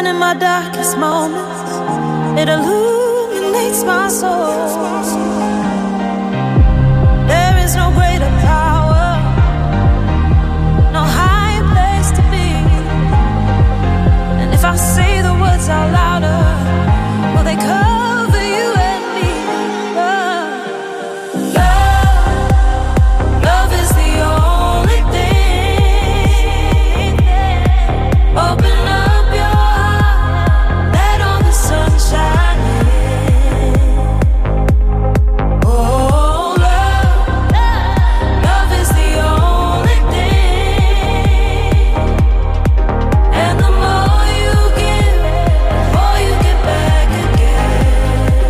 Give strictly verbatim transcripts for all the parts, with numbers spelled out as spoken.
even in my darkest moments, it illuminates my soul. There is no greater power, no higher place to be. And if I say the words out louder, will they cover you and me? Love, love, love is the only thing. Open up your heart, let all the sunshine in. Oh, love, love is the only thing. And the more you give, the more you get back again.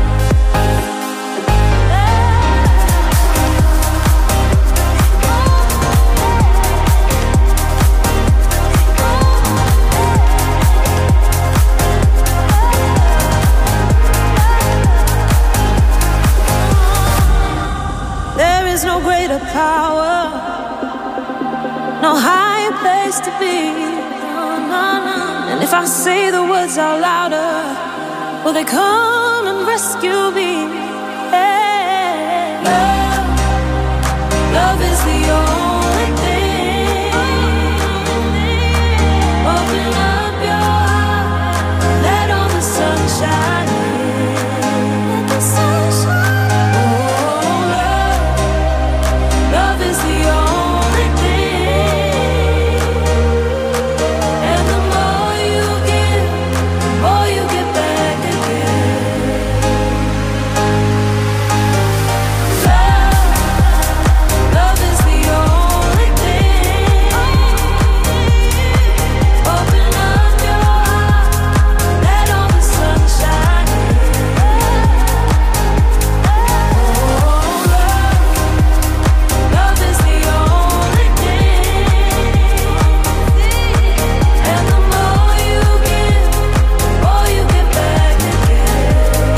There is no greater power, no higher place to be. No, no, no. And if I say the words out louder, will they come and rescue me? Yeah. Love, love is the only thing. Open up your heart, let all the sunshine in. Let the sunshine. Oh, love, love is the only thing. And the more you give, the more you get back again. Love, love is the only thing. Open up your heart, let all the sunshine in. Oh, love, love is the only thing. And the more you give, the more you get back again.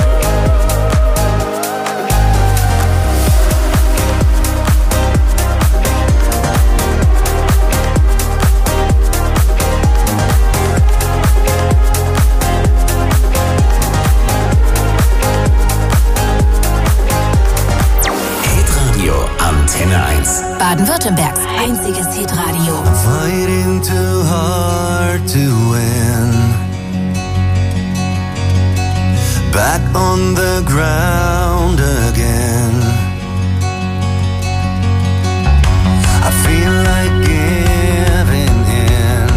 Hitradio Antenne eins. Baden-Württembergs einziges Hitradio. Fighting too hard to win. Back on the ground again. I feel like giving in,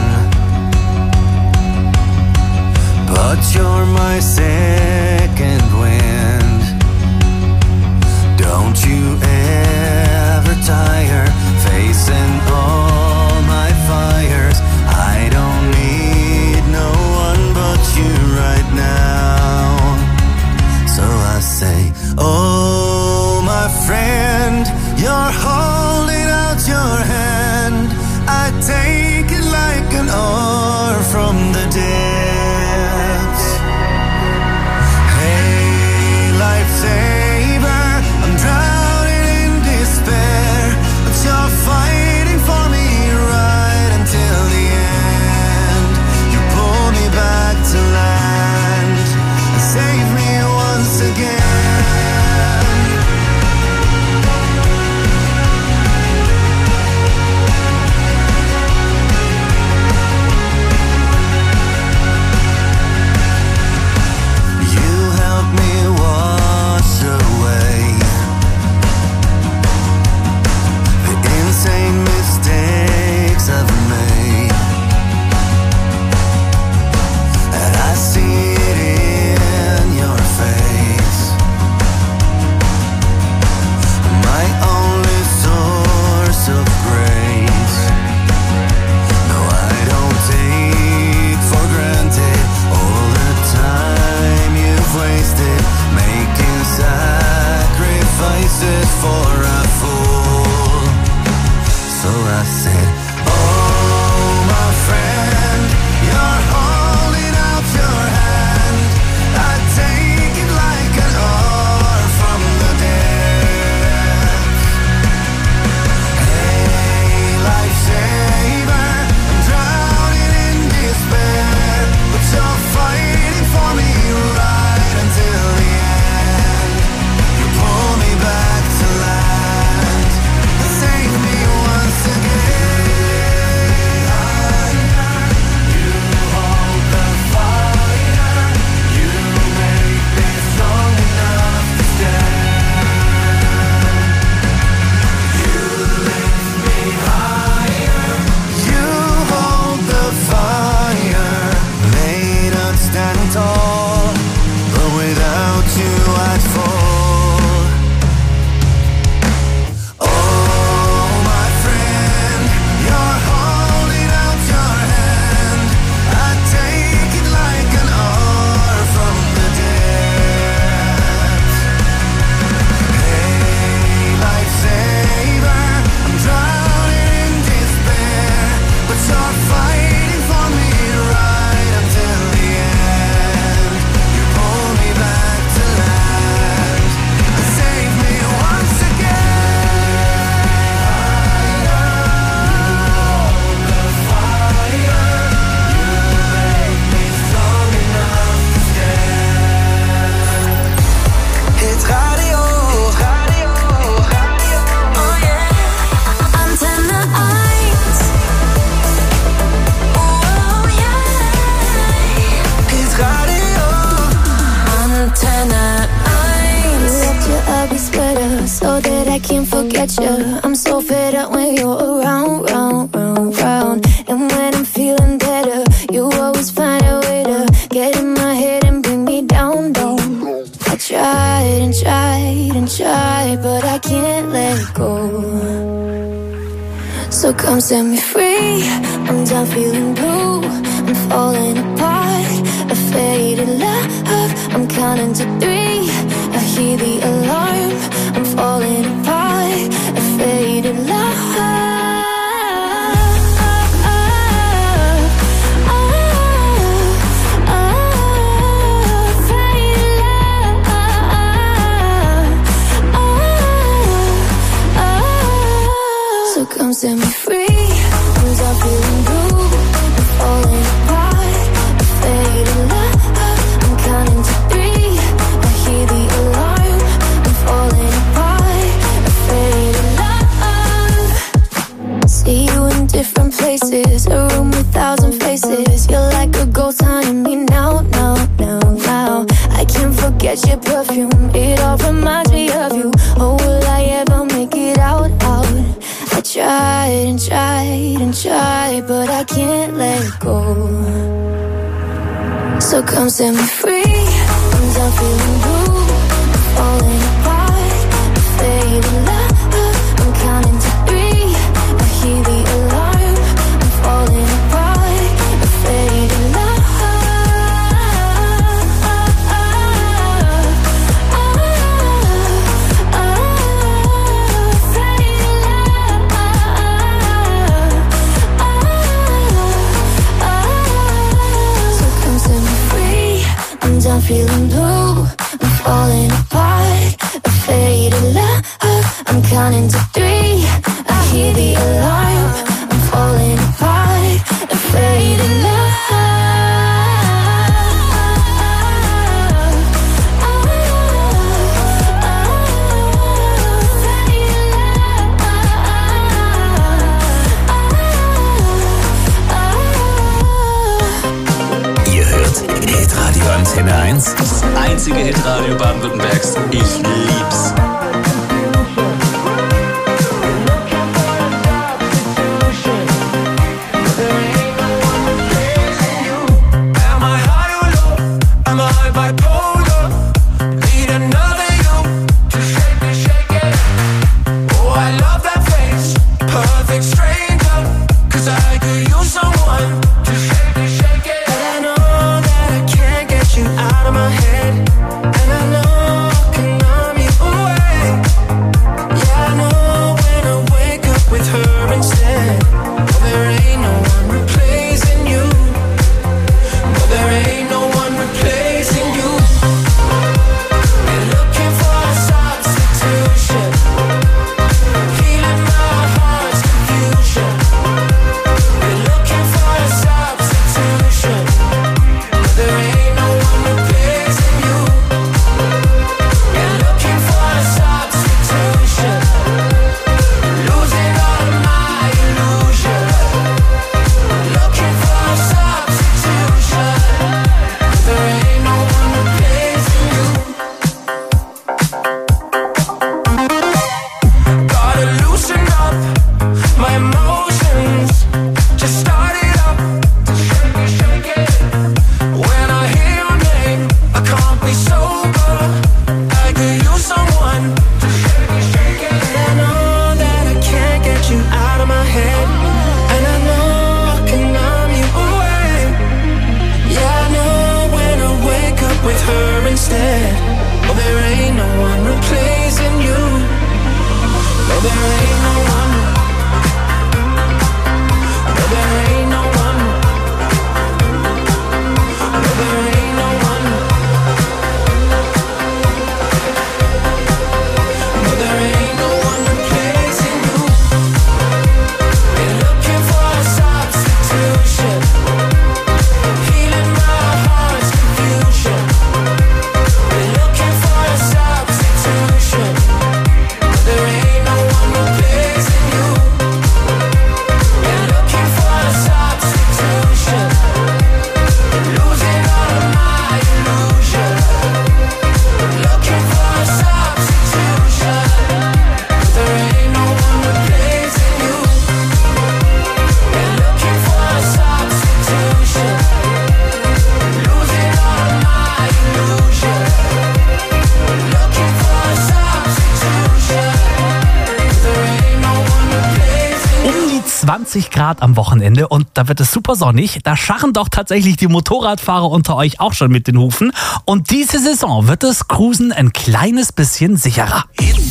but you're my second wind. Don't you ever tire facing all my fires. I don't need no one but you right now. So I say, oh my friend, you're holding out your hand. I take it like an oar from the depths. Hey, so that I can't forget you. I'm so fed up when you're around, round, round, round. And when I'm feeling better, you always find a way to get in my head and bring me down, down. I tried and tried and tried, but I can't let go. So come set me free. I'm done feeling blue. I'm falling apart. A faded love. I'm counting to three. I hear the alarm. I'm falling apart. A faded love. Come set me free. I'm done feeling blue. I'm falling apart. A faded love. I'm counting to three. I hear the alarm. I'm falling apart. A faded love. See you in different places. A room with thousand faces. You're like a ghost haunting me now, now, now, now. I can't forget your perfume. It all reminds me of you. Oh, will I ever make it out, out? I tried and tried and tried, but I can't let go. So come set me free. I'm done feeling blue. I'm falling apart. A faded love. I'm counting to three. I hear the alarm. I'm falling apart. A faded love. I'm feeling blue, I'm falling apart. A faded love, I'm counting to three. I hear the alarm, I'm falling apart. A faded love. Hitradio Antenne eins. Das einzige Hitradio Baden-Württembergs. Ich lieb's. There ain't no one replacing you. vierzig Grad am Wochenende und da wird es super sonnig. Da scharren doch tatsächlich die Motorradfahrer unter euch auch schon mit den Hufen. Und diese Saison wird das Cruisen ein kleines bisschen sicherer.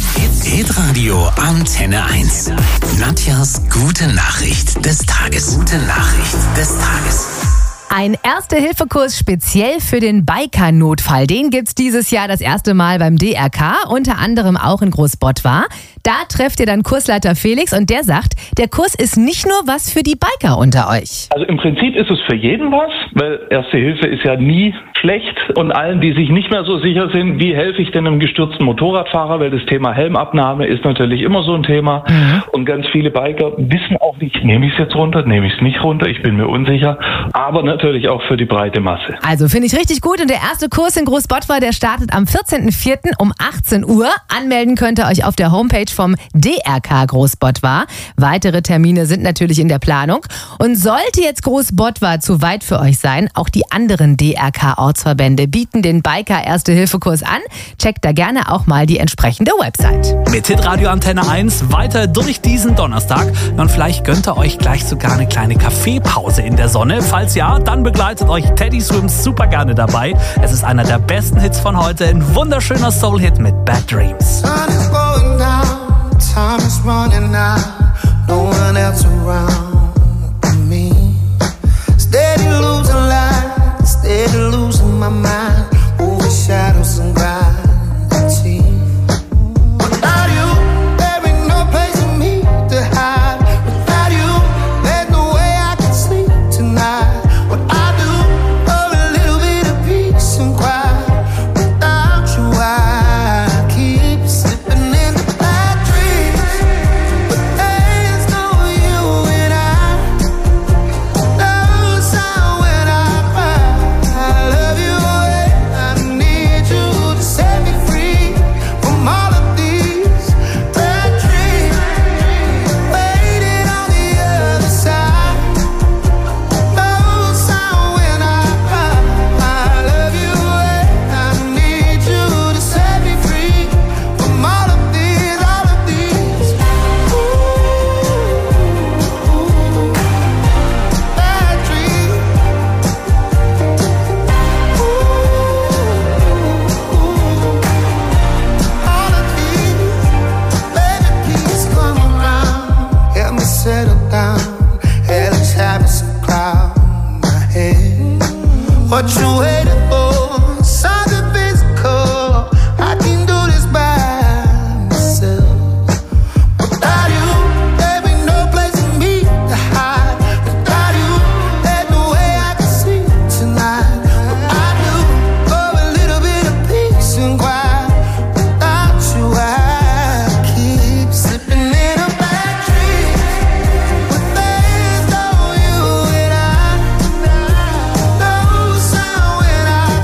Hitradio Antenne eins. Nadjas gute Nachricht des Tages. Gute Nachricht des Tages. Ein Erste-Hilfe-Kurs speziell für den Biker-Notfall. Den gibt's dieses Jahr das erste Mal beim D R K, unter anderem auch in Großbottwar. Da trefft ihr dann Kursleiter Felix und der sagt, der Kurs ist nicht nur was für die Biker unter euch. Also im Prinzip ist es für jeden was, weil Erste Hilfe ist ja nie schlecht. Und allen, die sich nicht mehr so sicher sind, wie helfe ich denn einem gestürzten Motorradfahrer, weil das Thema Helmabnahme ist natürlich immer so ein Thema. Mhm. Und ganz viele Biker wissen auch nicht, nehme ich es jetzt runter, nehme ich es nicht runter, ich bin mir unsicher. Aber natürlich auch für die breite Masse. Also finde ich richtig gut. Und der erste Kurs in Großbottwar, der startet am vierzehnten vierten um achtzehn Uhr. Anmelden könnt ihr euch auf der Homepage vom D R K Großbottwar. Weitere Termine sind natürlich in der Planung. Und sollte jetzt Großbottwar zu weit für euch sein, auch die anderen D R K-Ortsverbände bieten den Biker-Erste-Hilfe-Kurs an. Checkt da gerne auch mal die entsprechende Website. Mit Hitradio Antenne eins weiter durch diesen Donnerstag. Und vielleicht gönnt ihr euch gleich sogar eine kleine Kaffeepause in der Sonne. Falls ja, dann begleitet euch Teddy Swims super gerne dabei. Es ist einer der besten Hits von heute. Ein wunderschöner Soul-Hit mit Bad Dreams. Sun is going down, time is running out, no one else around but me. Steady losing light, steady losing my mind, over shadows and gravity. Without you, there ain't no place for me to hide. Without you, there's no way I can sleep tonight. What I do for a little bit of peace and quiet. Without you, I keep slipping into bad dreams. But there's no you and I. No sound when I cry. I love you and I need you to set me free from all of these bad dreams. Waiting on the other side. No sound when I cry. I love you and I need you to set me free from all of these, all of these. Ooh, bad dreams. Ooh, all of these. Baby, please come around. Help me settle down. Hell is having some cloud in my head. What you waiting for? Something physical. I can do this by myself. Without you, there ain't no place for me to hide. Without you, there's no way I can sleep tonight. What I do for a little bit of peace and quiet. Without you, I keep slipping in a bad dream. But there's no you and I. No sound when I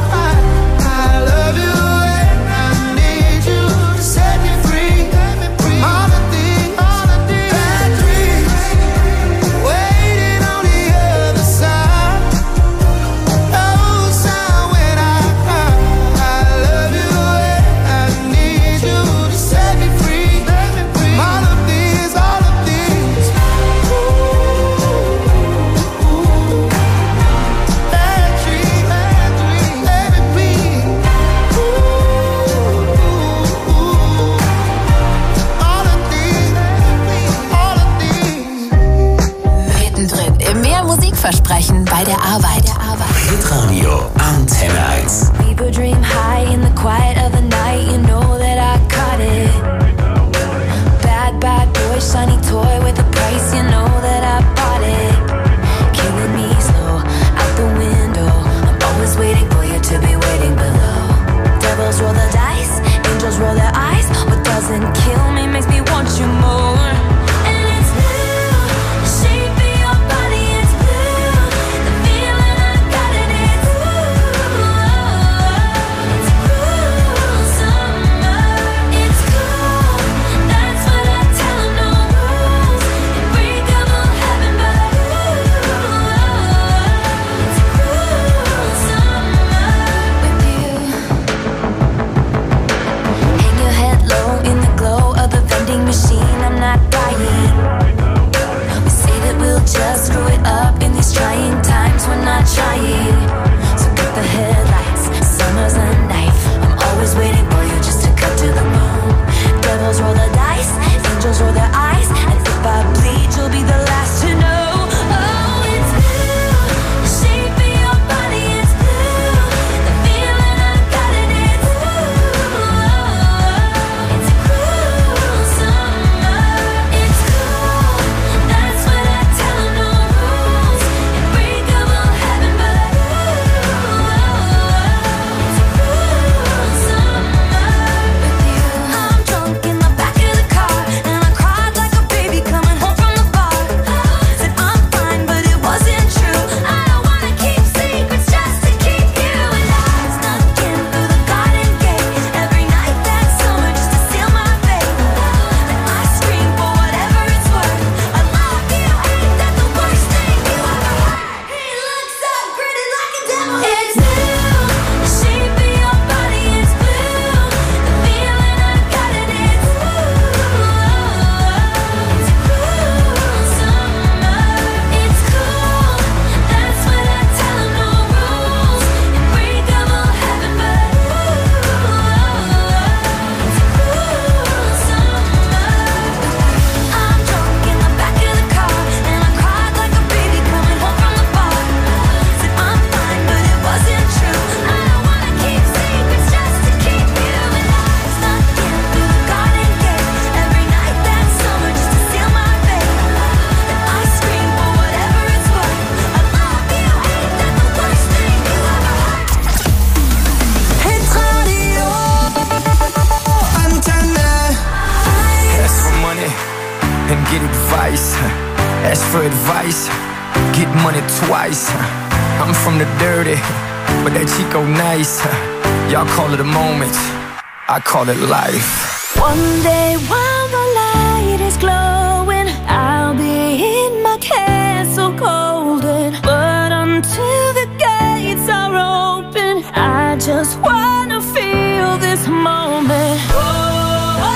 for advice, get money twice. I'm from the dirty, but that Chico nice. Y'all call it a moment, I call it life. One day while the light is glowing, I'll be in my castle golden. But until the gates are open, I just wanna feel this moment. Oh, oh,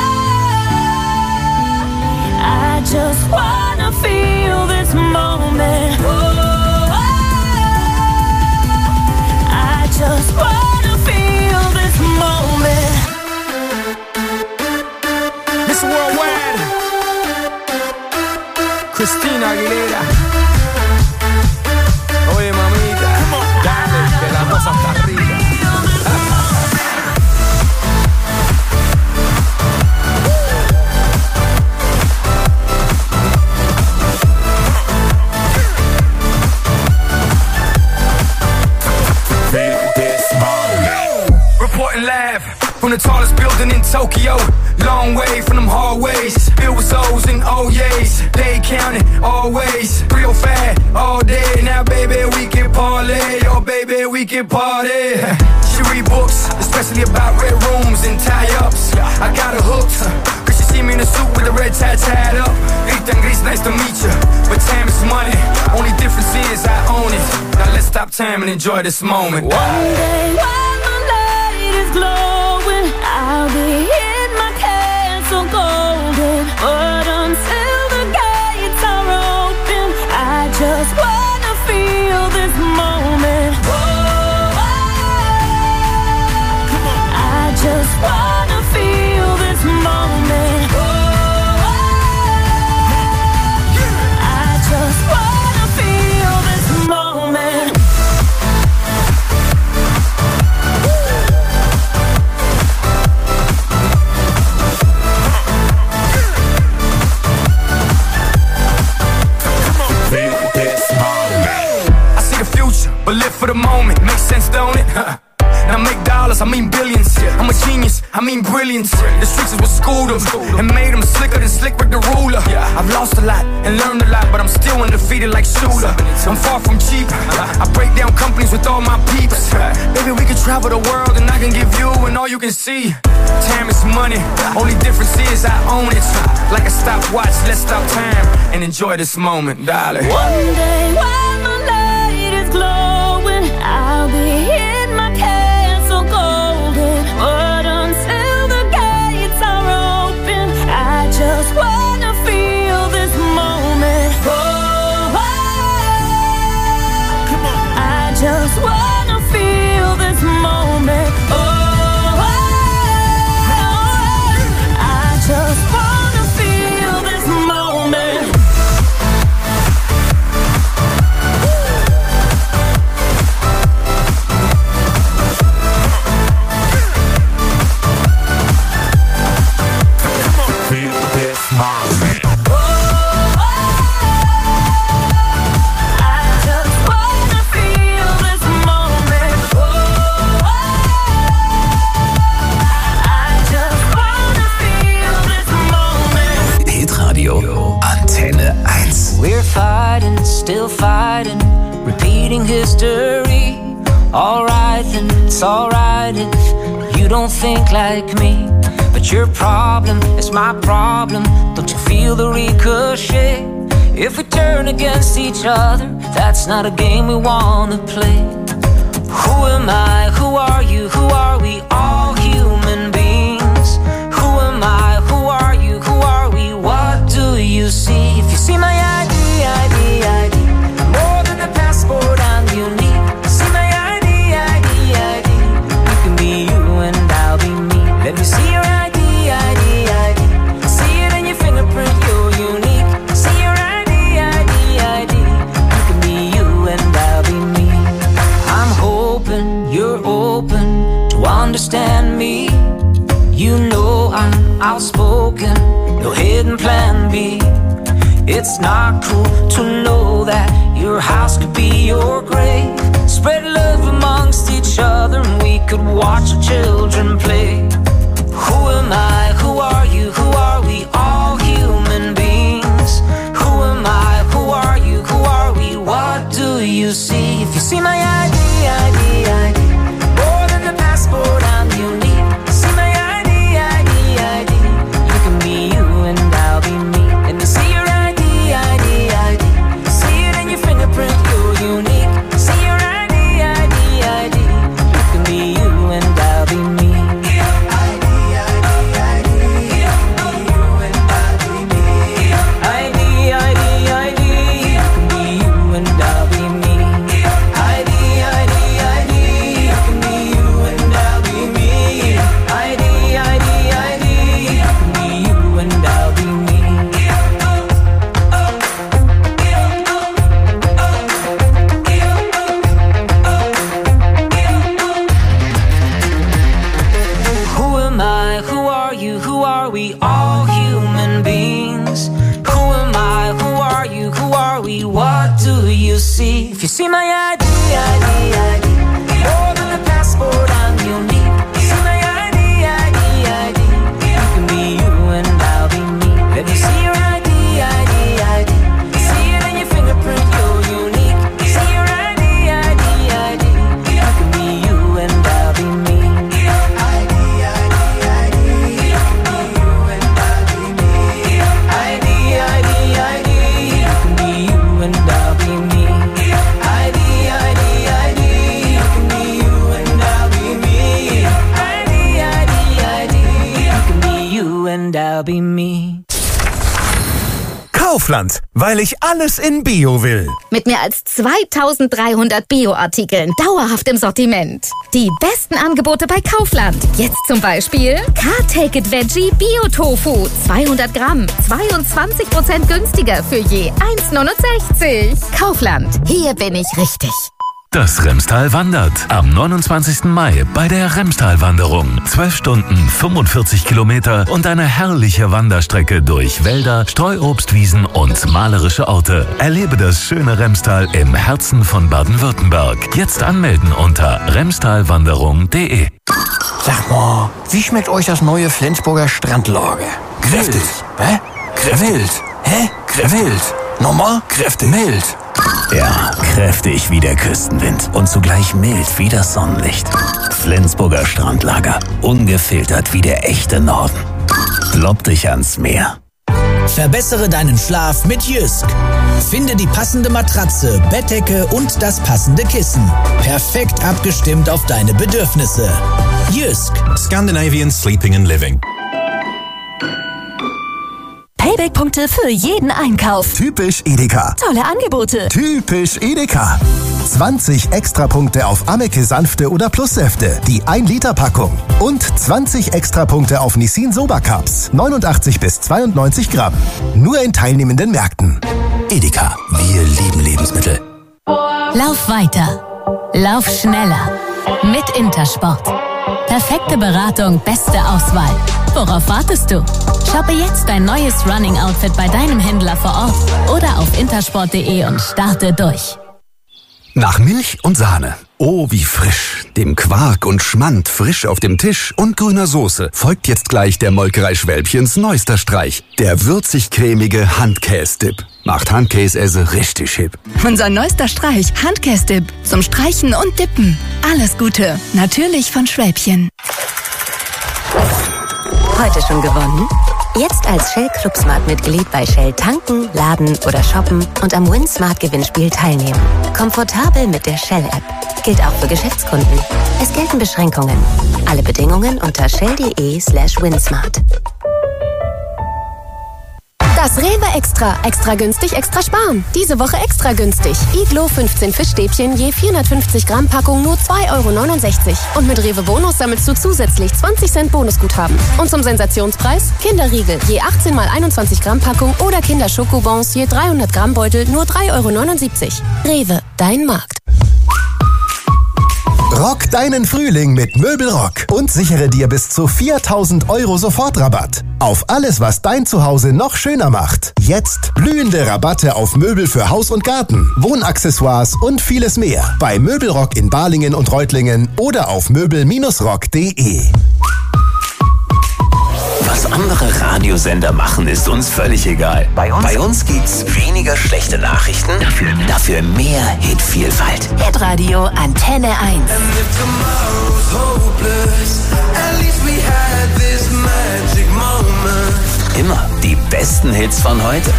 I just wanna feel this moment. Oh, oh, I just wanna feel this moment. Miss Worldwide, Christina Aguilera. Oye, mamita, dale, que la cosa está arriba. Reporting live from the tallest building in Tokyo. Long way from them hallways, filled with O's and O's. They counting always, real fat all day. Now baby we can parlay, oh baby we can party. She read books, especially about red rooms and tie-ups. I got her hooked, cause she see me in a suit with the red tie tied up. Ethan Gris, nice to meet you, but time is money. Only difference is I own it. Now let's stop time and enjoy this moment. One day while my light is glowing, I'll be in my castle golden. But until the gates are open, I just wanna feel this moment. Oh, I just wanna feel this moment. Oh, I just wanna feel this moment. But live for the moment, makes sense, don't it? Now make dollars, I mean billions. I'm a genius, I mean brilliance. The streets is what schooled them and made them slicker than Slick Rick the ruler. I've lost a lot and learned a lot, but I'm still undefeated like Shooter. I'm far from cheap, I break down companies with all my peeps. Baby, we can travel the world and I can give you and all you can see. Time is money, only difference is I own it. Like a stopwatch, let's stop time and enjoy this moment, darling. One day while my light is glowing, I'll be in my castle golden. But until the gates are open, I just wanna feel this moment. Oh, I just wanna feel this moment. Oh, I just wanna feel this moment. Antenne eins. We're fighting, still fighting, repeating history. Alright then, it's alright if you don't think like me. But your problem is my problem. Don't you feel the ricochet? If we turn against each other, that's not a game we wanna play. Who am I? Who are you? Who are we? All human beings. Who am I? Who are you? Who are we? What do you see? If you see my I D, I D, I D, more than a passport I'm unique. See my I D, I D, I D, you can be you and I'll be me. Let me see your I D, I D, I D, see it in your fingerprint, you're unique. See your I D, I D, I D, you can be you and I'll be me. I'm hoping you're open to understand me. You know I'm outspoken, no hidden plan B. It's not cool to know that your house could be your grave. Spread love amongst each other and we could watch our children play. Who am I? Who are you? Who are we? All human beings. Who am I? Who are See my I D, I D, I D. More than a passport, I'm unique. See my I D, I D, I D. You can be you and I'll be me. Let me see your I D, I D, I D. See it in your fingerprint, you're unique. See your I D, I D, I D. You can be you and I'll be me. I D, I D, I D. You can be you and I'll be me. I D, I D, I D. You can be you and I'll be me. I D, I D, I D. You can be you and I'll be me. I D, I D, I D. You can be you and I'll be me. Kaufland, weil ich alles in Bio will. Mit mehr als zweitausenddreihundert Bio-Artikeln dauerhaft im Sortiment. Die besten Angebote bei Kaufland. Jetzt zum Beispiel Car-Take-It Veggie Bio-Tofu. zweihundert Gramm, zweiundzwanzig Prozent günstiger für je eins neunundsechzig. Kaufland, hier bin ich richtig. Das Remstal wandert am neunundzwanzigsten Mai bei der Remstal-Wanderung. zwölf Stunden, fünfundvierzig Kilometer und eine herrliche Wanderstrecke durch Wälder, Streuobstwiesen und malerische Orte. Erlebe das schöne Remstal im Herzen von Baden-Württemberg. Jetzt anmelden unter remstalwanderung punkt de. Sag mal, wie schmeckt euch das neue Flensburger Strandlager? Kräftig. Hä? Kräftig. Hä? Kräftig. Nochmal? Kräftig. Mild. Ja, kräftig wie der Küstenwind und zugleich mild wie das Sonnenlicht. Flensburger Strandlager, ungefiltert wie der echte Norden. Klopp dich ans Meer. Verbessere deinen Schlaf mit Jysk. Finde die passende Matratze, Bettdecke und das passende Kissen. Perfekt abgestimmt auf deine Bedürfnisse. Jysk. Scandinavian Sleeping and Living. Payback-Punkte für jeden Einkauf. Typisch Edeka. Tolle Angebote. Typisch Edeka. zwanzig Extrapunkte auf Ameke Sanfte oder Plussäfte, die ein Liter Packung. Und zwanzig Extrapunkte auf Nissin Soba Cups, neunundachtzig bis zweiundneunzig Gramm. Nur in teilnehmenden Märkten. Edeka, wir lieben Lebensmittel. Lauf weiter. Lauf schneller. Mit Intersport. Perfekte Beratung, beste Auswahl. Worauf wartest du? Shoppe jetzt dein neues Running-Outfit bei deinem Händler vor Ort oder auf intersport punkt de und starte durch. Nach Milch und Sahne. Oh, wie frisch. Dem Quark und Schmand frisch auf dem Tisch und grüner Soße folgt jetzt gleich der Molkerei Schwälbchens neuester Streich. Der würzig-cremige Handkäse-Dip. Macht Handkäse richtig hip. Unser neuester Streich, Handkäse-Dip. Zum Streichen und Dippen. Alles Gute. Natürlich von Schwälbchen. Heute schon gewonnen? Jetzt als Shell Club Smart Mitglied bei Shell tanken, laden oder shoppen und am Win Smart Gewinnspiel teilnehmen. Komfortabel mit der Shell App. Gilt auch für Geschäftskunden. Es gelten Beschränkungen. Alle Bedingungen unter shell.de slash winsmart. Das Rewe Extra. Extra günstig, extra sparen. Diese Woche extra günstig. Iglo fünfzehn Fischstäbchen je vierhundertfünfzig Gramm Packung nur zwei Euro neunundsechzig. Und mit Rewe Bonus sammelst du zusätzlich zwanzig Cent Bonusguthaben. Und zum Sensationspreis Kinderriegel je achtzehn mal einundzwanzig Gramm Packung oder Kinderschokobons je dreihundert Gramm Beutel nur drei Euro neunundsiebzig. Rewe, dein Markt. Rock deinen Frühling mit Möbelrock und sichere dir bis zu viertausend Euro Sofortrabatt. Auf alles, was dein Zuhause noch schöner macht. Jetzt blühende Rabatte auf Möbel für Haus und Garten, Wohnaccessoires und vieles mehr. Bei Möbelrock in Balingen und Reutlingen oder auf möbel rock punkt de. Was andere Radiosender machen, ist uns völlig egal. Bei uns, Bei uns gibt's weniger schlechte Nachrichten, dafür, dafür mehr Hitvielfalt. Hitradio Antenne eins. Immer die besten Hits von heute.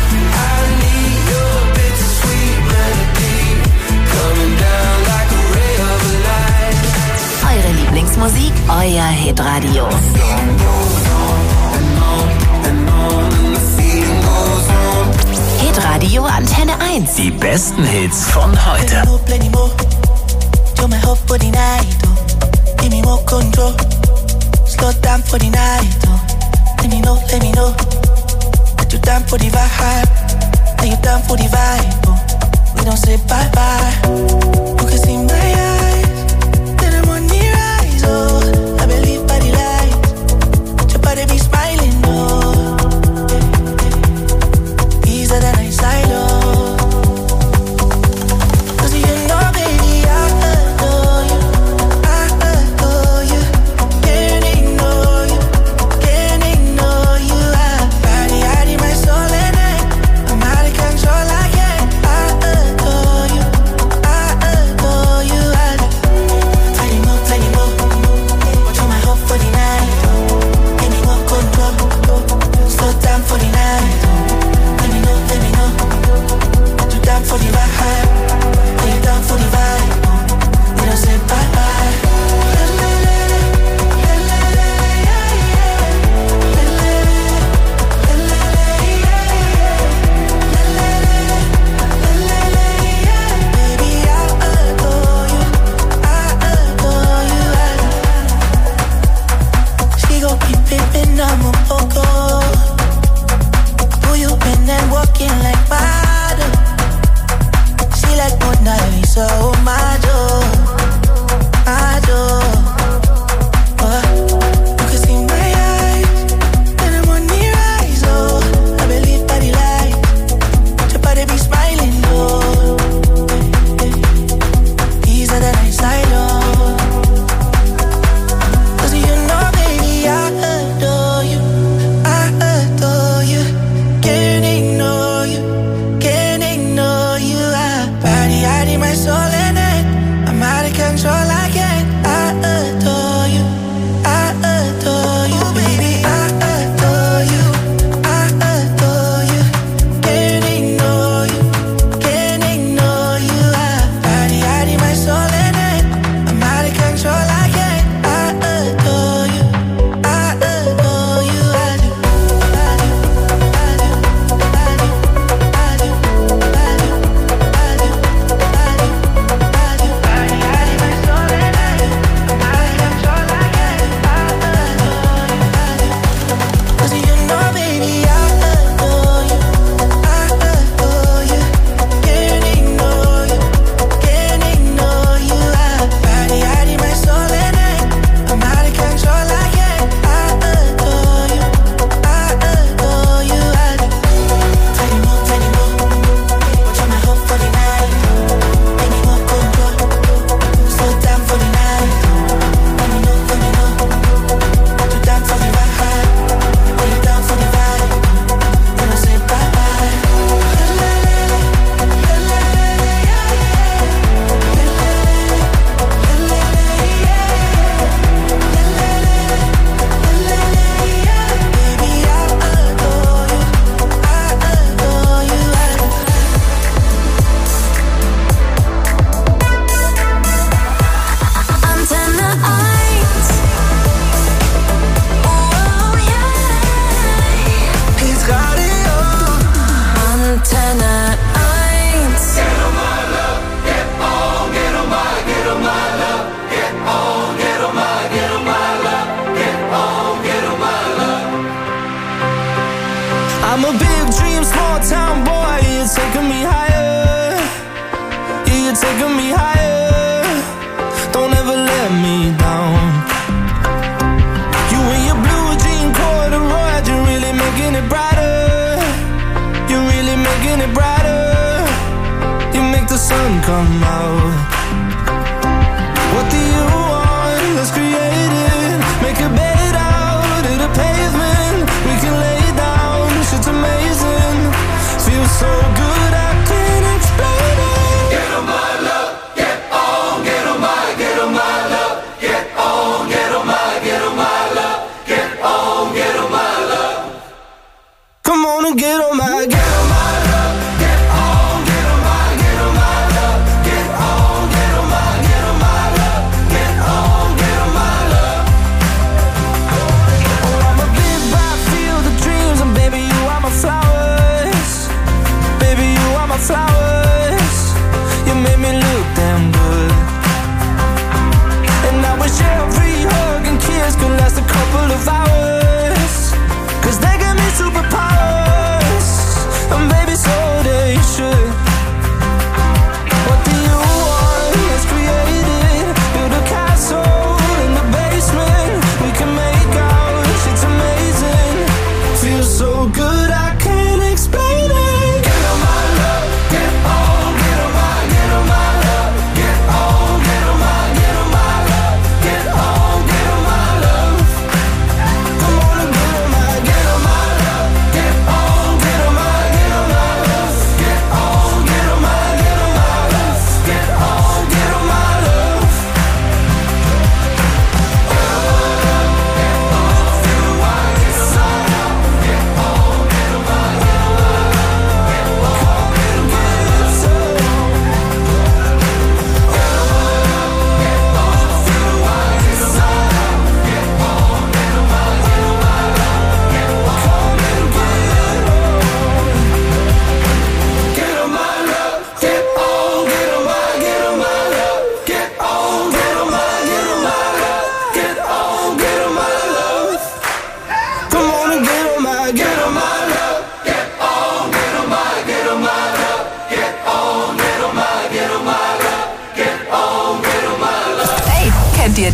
Eure Lieblingsmusik, euer Hitradio. Hitradio Antenne eins. Die besten Hits von heute. Slow down for the night, oh. Let me know, let me know that you're down for the vibe. That you're down for the vibe, oh. We don't say bye bye. You can see my eyes, that I'm on the rise, oh. I believe by the light, your body be smiling, oh. Easier than I silo. Cause you know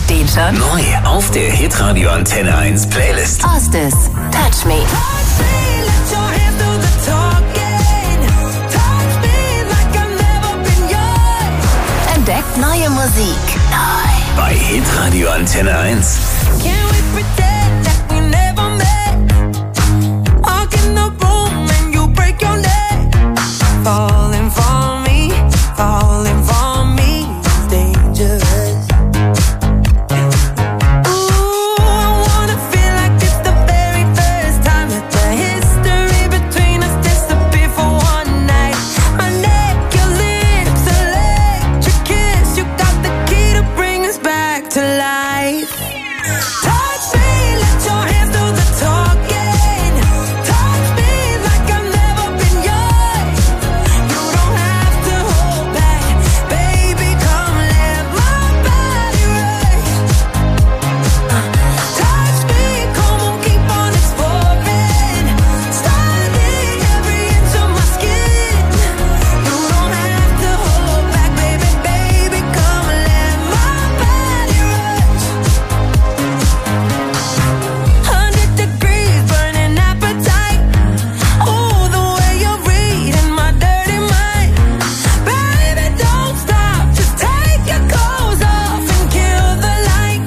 Den schon? Neu auf der Hitradio Antenne eins Playlist. Ostis, Touch Me. Entdeckt neue Musik. Neu. Bei Hitradio Antenne eins. Falling for me, falling for me, it's dangerous. Ooh, I wanna feel like it's the very first time that the history between us disappeared for one night. My neck, your lips, electric kiss. You got the key to bring us back to life. Touch me, let your hands do the talking. Touch me like I've never been yours. You don't have to hold back, baby, come let my body rush. Touch me, come on, keep on exploring. Study every inch of my skin. You don't have to hold back, baby, baby, come let my body rush. Hundred degrees, burning appetite. Oh, the way you're reading my dirty mind. Baby, don't stop, just take your clothes off and kill the light.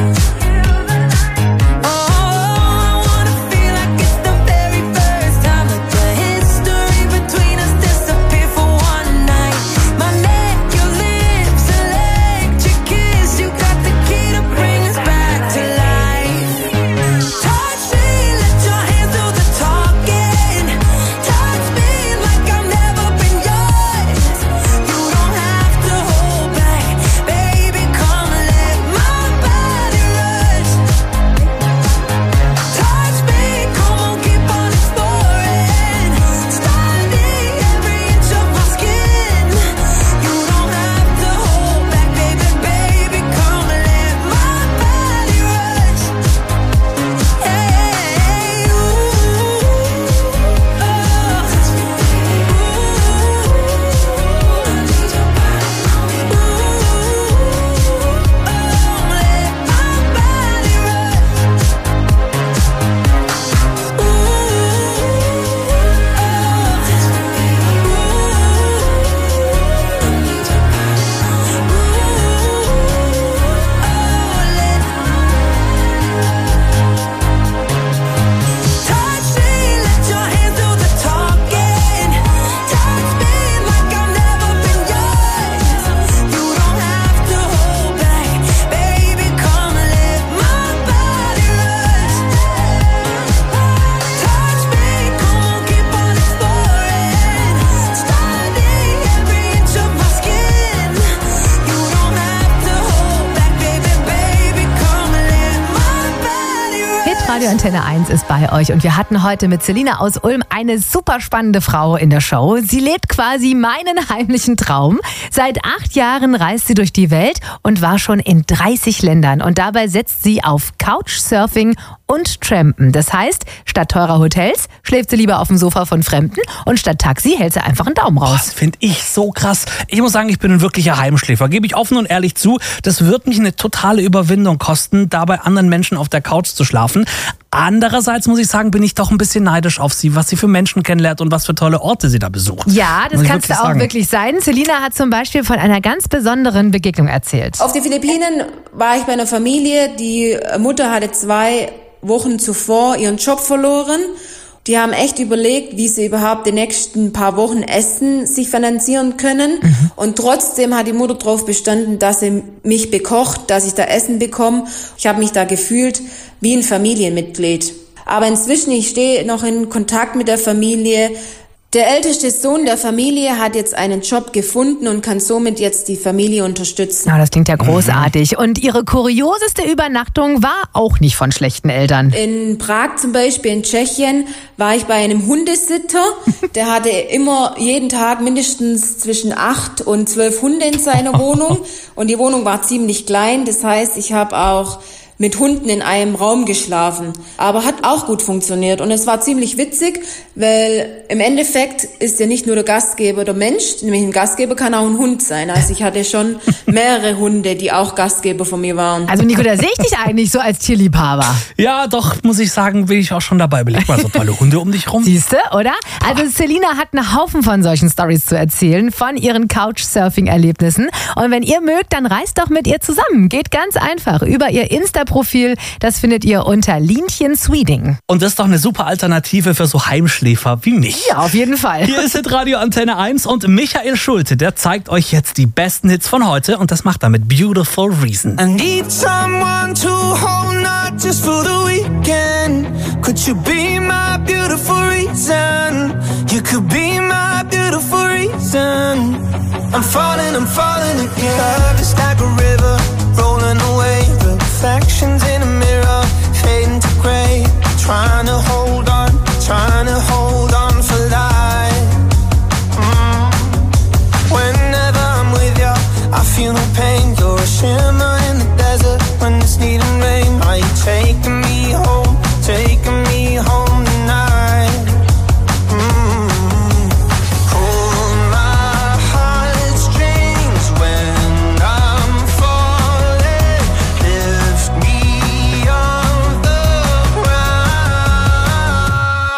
Oh, I wanna feel like it's the very first time that the history between us disappeared for one night. My neck, your lips, electric kiss. You got the key to bring us back to life. Touch me, let your hands do the talking. Touch me like I've never been yours. You don't have to hold back, baby, come let my body rush. Touch me, come on, keep on exploring. Study every inch of my skin. You don't have to hold back, baby, baby, come let my body rush. Hey, ooh, touch me, let your hands do the talking. Touch me like I've never been yours. You don't have to hold back, baby, come let my body rush. Touch me, come on, keep on exploring. Study every inch of my skin. You don't have to hold back, baby, baby, come let my body rush. Hitradio Antenne eins ist bei euch und wir hatten heute mit Selina aus Ulm eine super spannende Frau in der Show. Sie lebt quasi meinen heimlichen Traum. Seit acht Jahren reist sie durch die Welt und war schon in dreißig Ländern. Und dabei setzt sie auf Couchsurfing und Trampen. Das heißt, statt teurer Hotels schläft sie lieber auf dem Sofa von Fremden und statt Taxi hält sie einfach einen Daumen raus. Das finde ich so krass. Ich muss sagen, ich bin ein wirklicher Heimschläfer. Gebe ich offen und ehrlich zu. Das wird mich eine totale Überwindung kosten, da bei anderen Menschen auf der Couch zu schlafen. Andererseits muss ich sagen, bin ich doch ein bisschen neidisch auf sie, was sie für Menschen kennenlernt und was für tolle Orte sie da besucht. Ja, das Muss ich kannst du wirklich auch sagen. wirklich sein. Selina hat zum Beispiel von einer ganz besonderen Begegnung erzählt. Auf den Philippinen war ich bei einer Familie. Die Mutter hatte zwei Wochen zuvor ihren Job verloren. Die haben echt überlegt, wie sie überhaupt die nächsten paar Wochen Essen sich finanzieren können. Mhm. Und trotzdem hat die Mutter darauf bestanden, dass sie mich bekocht, dass ich da Essen bekomme. Ich habe mich da gefühlt wie ein Familienmitglied. Aber inzwischen, ich stehe noch in Kontakt mit der Familie. Der älteste Sohn der Familie hat jetzt einen Job gefunden und kann somit jetzt die Familie unterstützen. Na, das klingt ja großartig. Und ihre kurioseste Übernachtung war auch nicht von schlechten Eltern. In Prag zum Beispiel, in Tschechien, war ich bei einem Hundesitter. Der hatte immer jeden Tag mindestens zwischen acht und zwölf Hunde in seiner Wohnung. Und die Wohnung war ziemlich klein. Das heißt, ich habe auch mit Hunden in einem Raum geschlafen. Aber hat auch gut funktioniert. Und es war ziemlich witzig, weil im Endeffekt ist ja nicht nur der Gastgeber der Mensch, nämlich ein Gastgeber kann auch ein Hund sein. Also ich hatte schon mehrere Hunde, die auch Gastgeber von mir waren. Also Nico, da sehe ich dich eigentlich so als Tierliebhaber. Ja, doch, muss ich sagen, bin ich auch schon dabei. Beleg mal so tolle Hunde um dich rum. Siehste, oder? Also Selina hat einen Haufen von solchen Stories zu erzählen, von ihren Couchsurfing-Erlebnissen. Und wenn ihr mögt, dann reist doch mit ihr zusammen. Geht ganz einfach über ihr Insta-Profil. Das findet ihr unter Lienchen Sweding. Und das ist doch eine super Alternative für so Heimschläfer wie mich. Ja, auf jeden Fall. Hier ist Hitradio Antenne eins und Michael Schulte, der zeigt euch jetzt die besten Hits von heute und das macht er mit Beautiful Reason. I need someone to hold, not just for the weekend. Could you be my beautiful reason? You could be my beautiful reason. I'm falling, I'm falling again. Love is like a river, rolling away. Reflections in a mirror, fading to grey. Trying to hold on, trying to hold on for life. Mm. Whenever I'm with you, I feel no pain. You're a shimmer in the desert when it's needing rain. Are you taking me home, taking me home tonight? Mm. Hold my heartstrings when I'm falling. Lift me off the ground.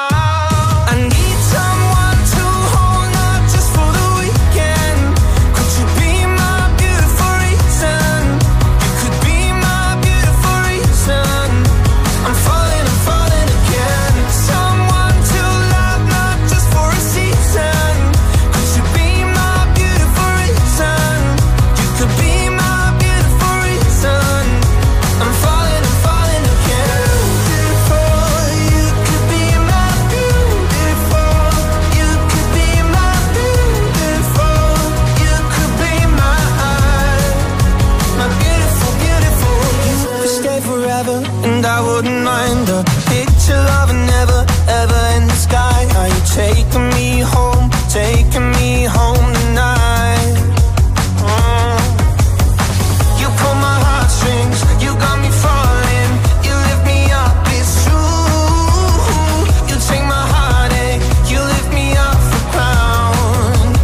I need someone to hold, not just for the weekend. Could you be my beautiful reason? You could be my beautiful reason. I'm falling, I'm falling again. Someone to love, not just for a season. Could you be my beautiful reason? You could be my beautiful reason. I'm falling, I'm falling again. Beautiful, you could be my beautiful. You could be my beautiful. You could be my, my beautiful, beautiful. You could stay forever, and I wouldn't mind a picture of a never, ever in the sky. Are you taking me home, taking me home tonight? Mm. You pull my heartstrings, you got me falling. You lift me up, it's true. You take my heartache, you lift me off the ground.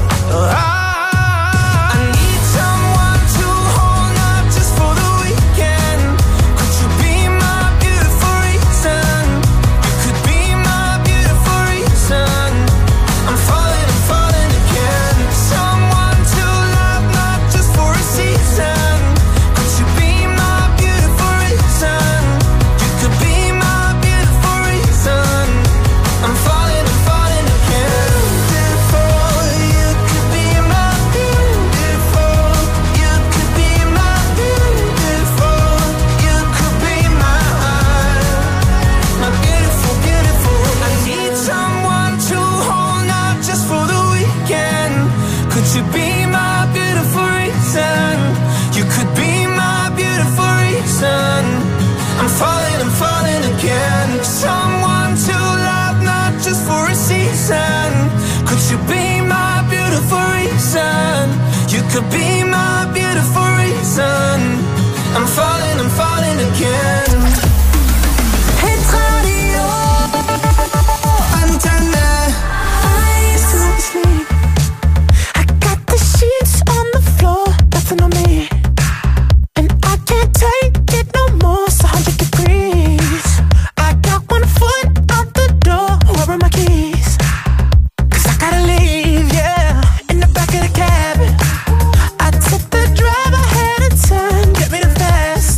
I, I need someone to hold, not just for the weekend. Could you be my beautiful reason? You could be my beautiful reason. I'm falling, I'm falling again. Someone to love, not just for a season. Could you be my beautiful reason? You could be my beautiful reason. I'm falling, I'm falling again. Beautiful, you could be my beautiful. You could be my beautiful. You could be my, my beautiful, beautiful. I need someone to hold, not just for the weekend. Could you be my beautiful reason? You could be my beautiful reason. I'm falling, I'm falling again. Someone to love, not just for a season. Could you be my beautiful reason? You could be my beautiful reason. I'm falling, I'm falling again. Hitradio Antenne eins. I got the sheets on the floor, nothing on me. And I can't take it no more, it's one hundred degrees. I got one foot out the door, where are my keys? Cause I gotta leave, yeah, in the back of the cab. I took the drive, I had a turn, get me the fast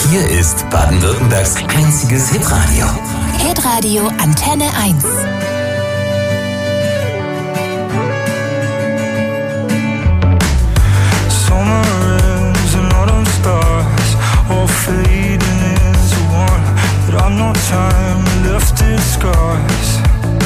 Hier ist Baden-Württembergs einziges Hitradio. Hitradio Antenne eins. Summer ends and autumn starts, all fading into one. But I've no time left in scars.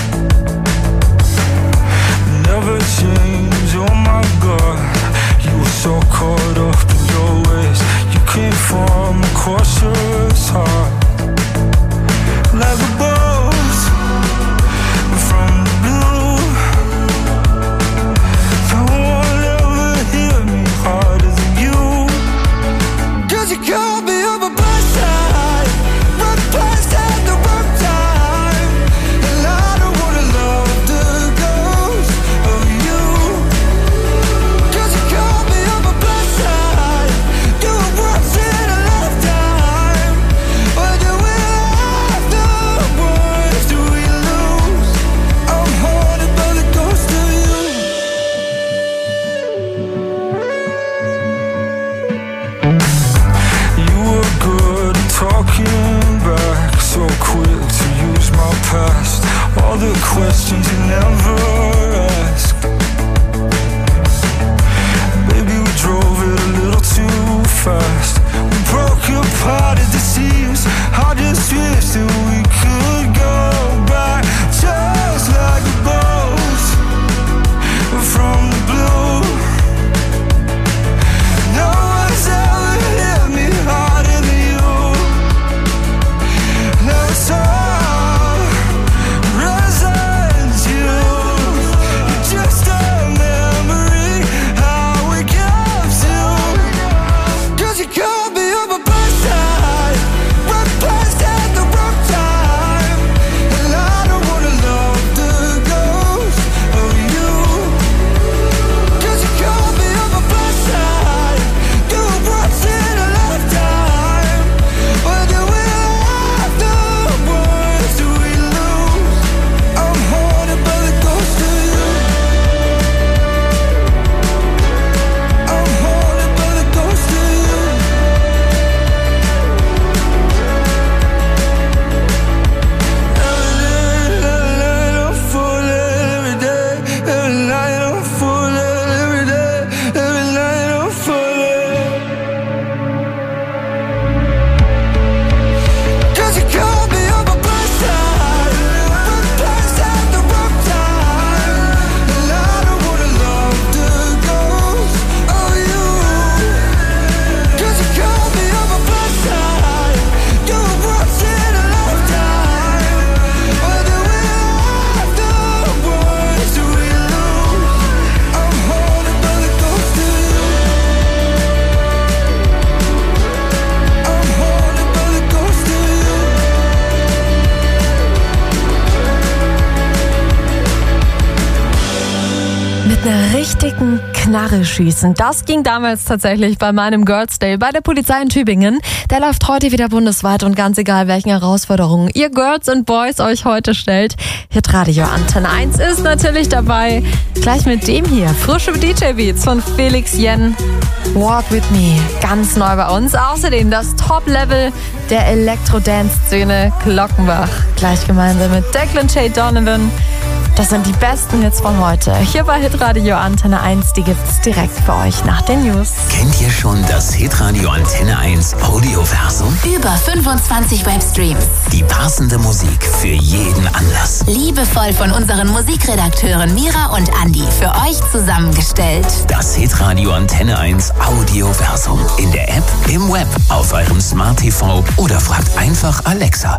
Never change, oh my God. You were so caught up in your ways. You came from a cautious heart. Like a bolt from the blue. No one ever hit me harder than you. Cause you called me up a bad side, replaced at the wrong time. And I don't wanna love the ghost of you. Cause you called me up a bad side, do it once in a lifetime. Or do we laugh the words, do we lose? I'm haunted by the ghost of you. You were good at talking back, so quick to use my past. All the questions you never asked. Baby, we drove it a little too fast. We broke apart at the seams. I just wish that we could go back, just like a boat from the blue. No one's ever hit me harder than you. Now it's all residue. You're just a memory, how we kept you. Cause you called me up a bad side, replaced at the wrong time. And I don't wanna love the ghost of you. Cause you called me up a bad side, do it once in a lifetime. Or do we laugh the words, do we lose? I'm haunted by the ghost of you. I'm haunted by the ghost of you. Every night I'm falling, every day. Every night I'm falling, every day. Every night I'm falling. Cause you called me up a bad side, replaced at the wrong time. And I don't wanna love the ghost of you. Cause you called me up a bad side, do it once in a lifetime. Or do we laugh the words, do we lose? I'm haunted by the ghost of you. I'm haunted by the ghost of you. Mit einer richtigen Knarre schießen. Das ging damals tatsächlich bei meinem Girls Day bei der Polizei in Tübingen. Der läuft heute wieder bundesweit und ganz egal, welchen Herausforderungen ihr Girls und Boys euch heute stellt. Hitradio Antenne eins ist natürlich dabei. Gleich mit dem hier. Frische D J-Beats von Felix Jen. Walk With Me. Ganz neu bei uns. Außerdem das Top-Level der Elektro-Dance-Szene Glockenbach. Gleich gemeinsam mit Declan J. Donovan. Das sind die besten Hits von heute. Hier bei Hitradio Antenne eins, die gibt's direkt für euch nach den News. Kennt ihr schon das Hitradio Antenne eins Audioversum? Über fünfundzwanzig Webstreams. Die passende Musik für jeden Anlass. Liebevoll von unseren Musikredakteuren Mira und Andi für euch zusammengestellt. Das Hitradio Antenne eins Audioversum. In der App, im Web, auf eurem Smart T V oder fragt einfach Alexa.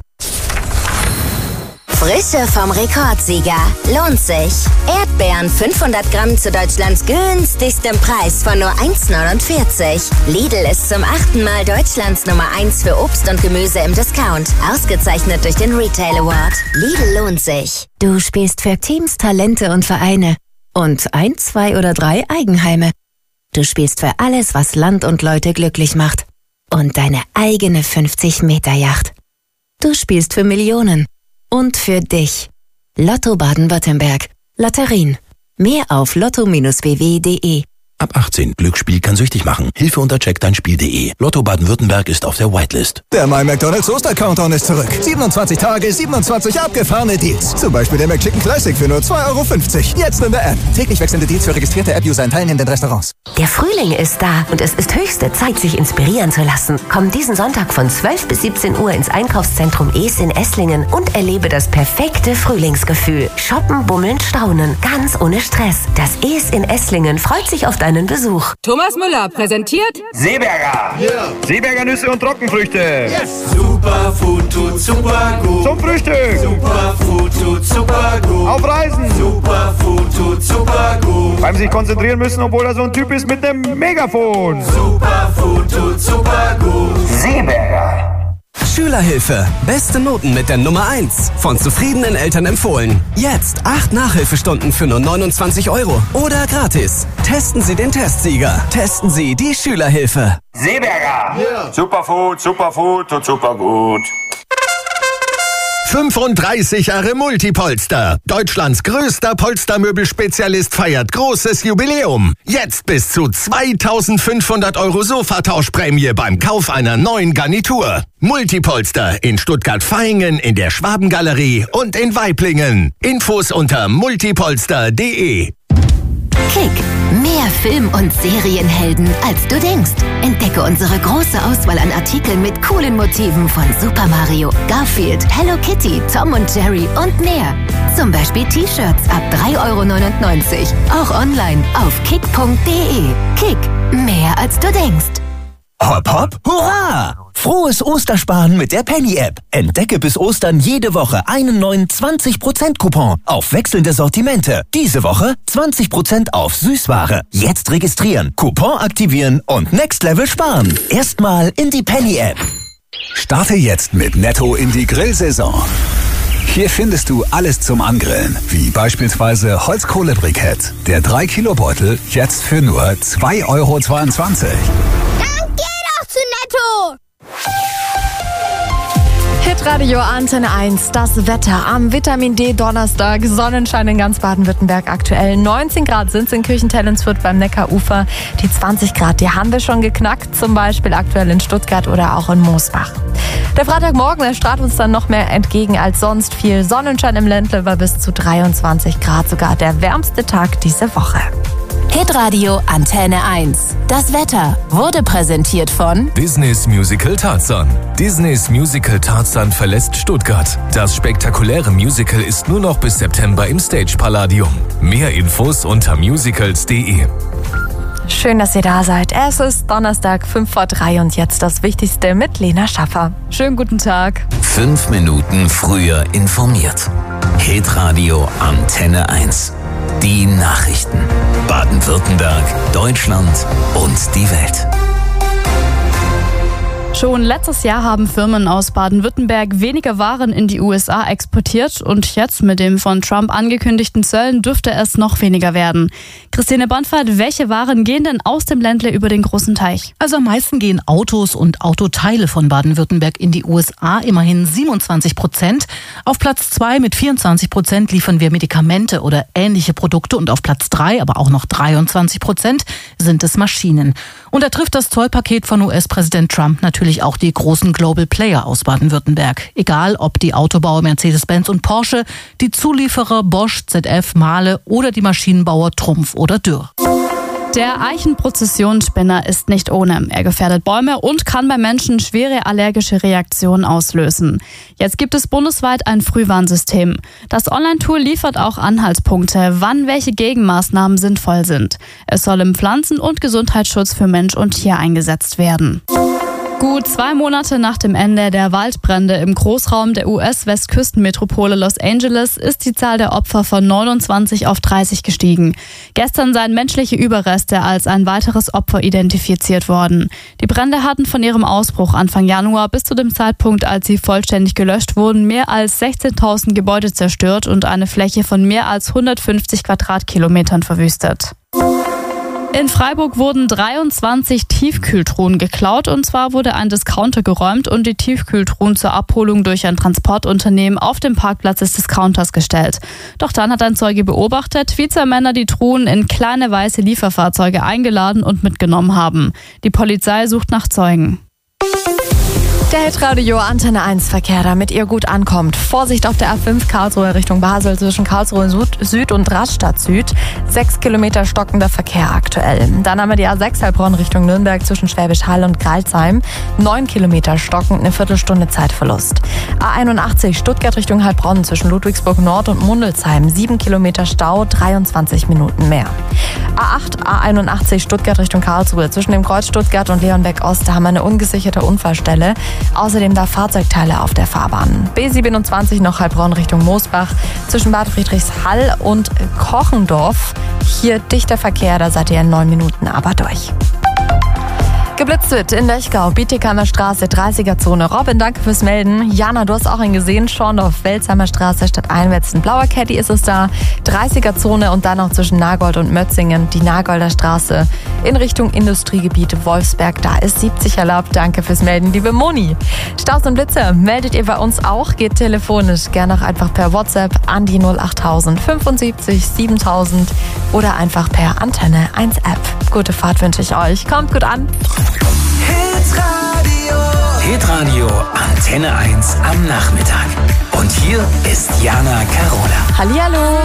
Frische vom Rekordsieger. Lohnt sich. Erdbeeren fünfhundert Gramm zu Deutschlands günstigstem Preis von nur eins neunundvierzig. Lidl ist zum achten Mal Deutschlands Nummer eins für Obst und Gemüse im Discount. Ausgezeichnet durch den Retail Award. Lidl lohnt sich. Du spielst für Teams, Talente und Vereine. Und ein, zwei oder drei Eigenheime. Du spielst für alles, was Land und Leute glücklich macht. Und deine eigene fünfzig Meter Yacht. Du spielst für Millionen. Und für dich. Lotto Baden-Württemberg. Lotterien. Mehr auf lotto Bindestrich w w punkt de. Ab achtzehn. Glücksspiel kann süchtig machen. Hilfe unter check dein spiel punkt de. Lotto Baden-Württemberg ist auf der Whitelist. Der My McDonald's Oster-Countdown ist zurück. siebenundzwanzig Tage, siebenundzwanzig abgefahrene Deals. Zum Beispiel der McChicken Classic für nur zwei Euro fünfzig. Jetzt in der App. Täglich wechselnde Deals für registrierte App-User in teilnehmenden Restaurants. Der Frühling ist da und es ist höchste Zeit, sich inspirieren zu lassen. Komm diesen Sonntag von zwölf bis siebzehn Uhr ins Einkaufszentrum Es in Esslingen und erlebe das perfekte Frühlingsgefühl. Shoppen, bummeln, staunen. Ganz ohne Stress. Das Es in Esslingen freut sich auf deinen Besuch. Thomas Müller präsentiert Seeberger. Yeah. Seeberger Nüsse und Trockenfrüchte. Yes. Superfood tut super gut. Zum Frühstück. Superfood tut super gut. Auf Reisen. Superfood tut super gut. Beim sich konzentrieren müssen, obwohl er so ein Typ ist mit einem Megafon. Superfood tut super gut. Seeberger. Schülerhilfe. Beste Noten mit der Nummer eins. Von zufriedenen Eltern empfohlen. Jetzt acht Nachhilfestunden für nur neunundzwanzig Euro. Oder gratis. Testen Sie den Testsieger. Testen Sie die Schülerhilfe. Seeberger. Yeah. Superfood, Superfood und super gut. fünfunddreißig Jahre Multipolster. Deutschlands größter Polstermöbelspezialist feiert großes Jubiläum. Jetzt bis zu zweitausendfünfhundert Euro Sofatauschprämie beim Kauf einer neuen Garnitur. Multipolster in Stuttgart-Vaihingen, in der Schwabengalerie und in Waiblingen. Infos unter multipolster punkt de. Kick. Mehr Film- und Serienhelden, als du denkst. Entdecke unsere große Auswahl an Artikeln mit coolen Motiven von Super Mario, Garfield, Hello Kitty, Tom und Jerry und mehr. Zum Beispiel T-Shirts ab drei Euro neunundneunzig. Auch online auf kick punkt de. Kick. Mehr als du denkst. Hopp, hopp, hurra! Frohes Ostersparen mit der Penny-App. Entdecke bis Ostern jede Woche einen neuen zwanzig Prozent Coupon auf wechselnde Sortimente. Diese Woche zwanzig Prozent auf Süßware. Jetzt registrieren, Coupon aktivieren und Next Level sparen. Erstmal in die Penny-App. Starte jetzt mit Netto in die Grillsaison. Hier findest du alles zum Angrillen, wie beispielsweise Holzkohlebrikett. Der drei Kilo Beutel jetzt für nur zwei Euro zweiundzwanzig. Zu Netto! Hitradio Antenne eins, das Wetter am Vitamin D Donnerstag. Sonnenschein in ganz Baden-Württemberg aktuell. neunzehn Grad sind es in Kirchentellensfurt beim Neckarufer. Die zwanzig Grad, die haben wir schon geknackt. Zum Beispiel aktuell in Stuttgart oder auch in Moosbach. Der Freitagmorgen, der strahlt uns dann noch mehr entgegen als sonst. Viel Sonnenschein im Ländle war bis zu dreiundzwanzig Grad. Sogar der wärmste Tag diese Woche. Hitradio Antenne eins. Das Wetter wurde präsentiert von Disneys Musical Tarzan. Disneys Musical Tarzan verlässt Stuttgart. Das spektakuläre Musical ist nur noch bis September im Stage Palladium. Mehr Infos unter musicals punkt de. Schön, dass ihr da seid. Es ist Donnerstag, fünf vor drei und jetzt das Wichtigste mit Lena Schaffer. Schönen guten Tag. Fünf Minuten früher informiert. Hitradio Antenne eins. Die Nachrichten. Baden-Württemberg, Deutschland und die Welt. Schon letztes Jahr haben Firmen aus Baden-Württemberg weniger Waren in die U S A exportiert und jetzt mit dem von Trump angekündigten Zöllen dürfte es noch weniger werden. Christine Bonfert, welche Waren gehen denn aus dem Ländle über den großen Teich? Also am meisten gehen Autos und Autoteile von Baden-Württemberg in die U S A, immerhin siebenundzwanzig Prozent. Auf Platz zwei mit vierundzwanzig Prozent liefern wir Medikamente oder ähnliche Produkte und auf Platz drei, aber auch noch dreiundzwanzig Prozent, sind es Maschinen. Und da trifft das Zollpaket von U S-Präsident Trump natürlich auch die großen Global Player aus Baden-Württemberg. Egal ob die Autobauer Mercedes-Benz und Porsche, die Zulieferer Bosch, Z F, Mahle oder die Maschinenbauer Trumpf oder Dürr. Der Eichenprozessionsspinner ist nicht ohne. Er gefährdet Bäume und kann bei Menschen schwere allergische Reaktionen auslösen. Jetzt gibt es bundesweit ein Frühwarnsystem. Das Online-Tool liefert auch Anhaltspunkte, wann welche Gegenmaßnahmen sinnvoll sind. Es soll im Pflanzen- und Gesundheitsschutz für Mensch und Tier eingesetzt werden. Gut zwei Monate nach dem Ende der Waldbrände im Großraum der U S-Westküstenmetropole Los Angeles ist die Zahl der Opfer von neunundzwanzig auf dreißig gestiegen. Gestern seien menschliche Überreste als ein weiteres Opfer identifiziert worden. Die Brände hatten von ihrem Ausbruch Anfang Januar bis zu dem Zeitpunkt, als sie vollständig gelöscht wurden, mehr als sechzehntausend Gebäude zerstört und eine Fläche von mehr als hundertfünfzig Quadratkilometern verwüstet. In Freiburg wurden dreiundzwanzig Tiefkühltruhen geklaut und zwar wurde ein Discounter geräumt und die Tiefkühltruhen zur Abholung durch ein Transportunternehmen auf dem Parkplatz des Discounters gestellt. Doch dann hat ein Zeuge beobachtet, wie zwei Männer die Truhen in kleine weiße Lieferfahrzeuge eingeladen und mitgenommen haben. Die Polizei sucht nach Zeugen. Der Hitradio Antenne eins Verkehr, damit ihr gut ankommt. Vorsicht auf der A fünf Karlsruhe Richtung Basel zwischen Karlsruhe Süd und Rastatt Süd. Sechs Kilometer stockender Verkehr aktuell. Dann haben wir die A sechs Heilbronn Richtung Nürnberg zwischen Schwäbisch Hall und Greilsheim. Neun Kilometer stockend, eine Viertelstunde Zeitverlust. A einundachtzig Stuttgart Richtung Heilbronn zwischen Ludwigsburg Nord und Mundelsheim. Sieben Kilometer Stau, dreiundzwanzig Minuten mehr. A acht, A einundachtzig Stuttgart Richtung Karlsruhe zwischen dem Kreuz Stuttgart und Leonberg Ost. Da haben wir eine ungesicherte Unfallstelle. Außerdem da Fahrzeugteile auf der Fahrbahn. B siebenundzwanzig noch Heilbronn Richtung Moosbach zwischen Bad Friedrichshall und Kochendorf. Hier dichter Verkehr, da seid ihr in neun Minuten aber durch. Geblitzt wird in Lechgau, Bietigheimer Straße, dreißiger Zone. Robin, danke fürs Melden. Jana, du hast auch einen gesehen. Schorndorf, Welsheimer Straße, statt Einwetzen. Blauer Caddy ist es da, dreißiger Zone und dann noch zwischen Nagold und Mötzingen. Die Nagolder Straße in Richtung Industriegebiet Wolfsberg. Da ist siebzig erlaubt. Danke fürs Melden, liebe Moni. Staus und Blitze meldet ihr bei uns auch. Geht telefonisch. Gerne auch einfach per WhatsApp an die null achttausend fünfundsiebzig siebentausend oder einfach per Antenne eins App. Gute Fahrt wünsche ich euch. Kommt gut an. Hitradio. Hitradio Antenne eins am Nachmittag. Und hier ist Jana Carola. Hallihallo.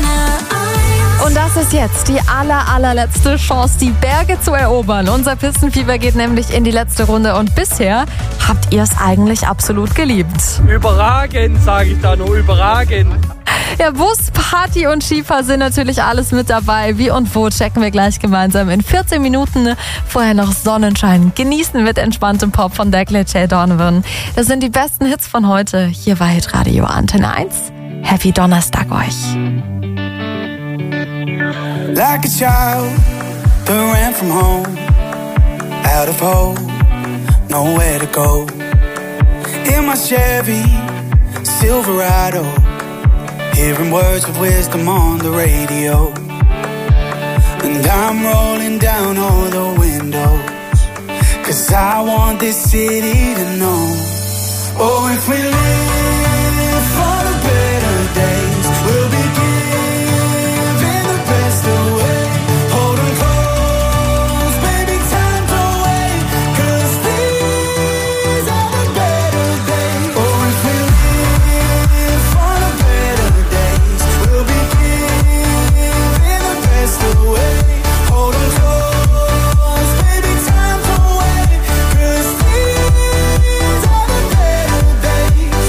Und das ist jetzt die aller, allerletzte Chance, die Berge zu erobern. Unser Pistenfieber geht nämlich in die letzte Runde und bisher habt ihr es eigentlich absolut geliebt. Überragend, sage ich da nur, überragend. Ja, Bus, Party und Skifahren sind natürlich alles mit dabei. Wie und wo checken wir gleich gemeinsam in vierzehn Minuten. Vorher noch Sonnenschein. Genießen mit entspanntem Pop von Declan J. Donovan. Das sind die besten Hits von heute. Hier war Hitradio Antenne eins. Happy Donnerstag euch. Like a child that ran from home, out of hope, nowhere to go. In my Chevy Silverado, hearing words of wisdom on the radio. And I'm rolling down all the windows, 'cause I want this city to know. Oh, if we live for the better days, we'll be giving the best away. Hold on close, baby, time to wait, 'cause these are the better days. Oh, if we live for the better days, we'll be giving the best away. Hold on close, baby, time to wait, 'cause these are the better days.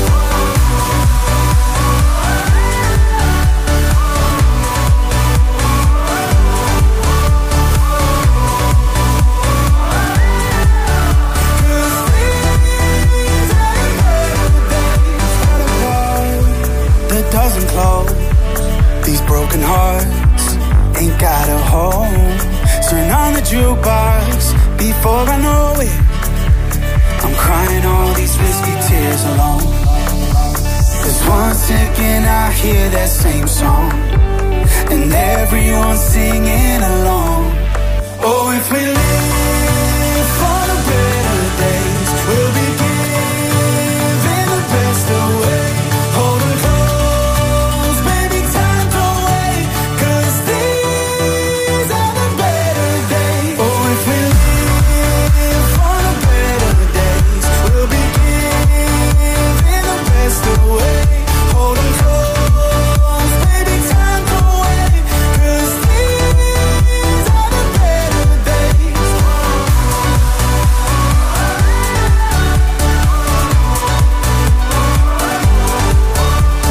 That doesn't close. These broken hearts ain't got a home. Turn on the jukebox before I know it. I'm crying all these risky tears alone. 'Cause once again I hear that same song, and everyone's singing along. Oh, if we live